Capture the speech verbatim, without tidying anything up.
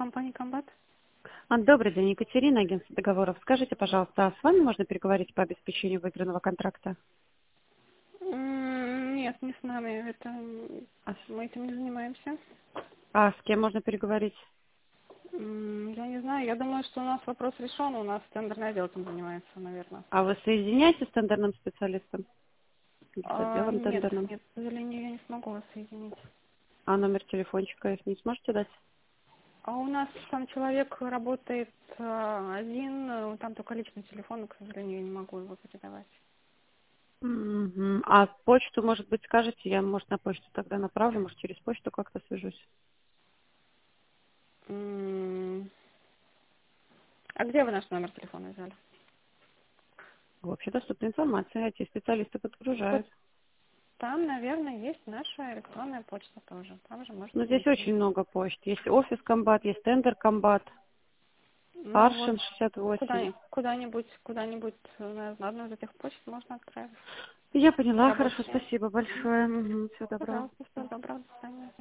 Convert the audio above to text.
компания «Комбат». А, Добрый день, Екатерина, агентство договоров. Скажите, пожалуйста, а с вами можно переговорить по обеспечению выигранного контракта? М, Нет, не с нами. Это м, А с, мы этим не занимаемся. а с кем можно переговорить? М, Я не знаю. Я думаю, что у нас вопрос решен. У нас тендерный отдел этим занимается, наверное. А вы соединяетесь с тендерным специалистом? Или с А, отделом нет, тендерным? нет, к сожалению, я не смогу вас соединить. А номер телефончика их не сможете дать? А у нас там человек работает а, один, э, там только личный телефон, но, к сожалению, я не могу его передавать. Мгм. А почту, может быть, скажете? Я, может, на почту тогда направлю, может, через почту как-то свяжусь. М, А где вы наш номер телефона взяли? Вообще доступная информация, эти специалисты Вот подгружают. там, наверное, есть наша электронная почта тоже. Там же Но можете здесь найти. очень много почт. Есть офис комбат, есть тендер комбат, Ну вот, Аршин шестьдесят восемь. куда, куда-нибудь, куда-нибудь э, на одну из этих почт можно отправить. Я поняла, хорошо, Рабочие. спасибо Мгм. большое. Всего доброго. Пожалуйста, всего доброго, до свидания.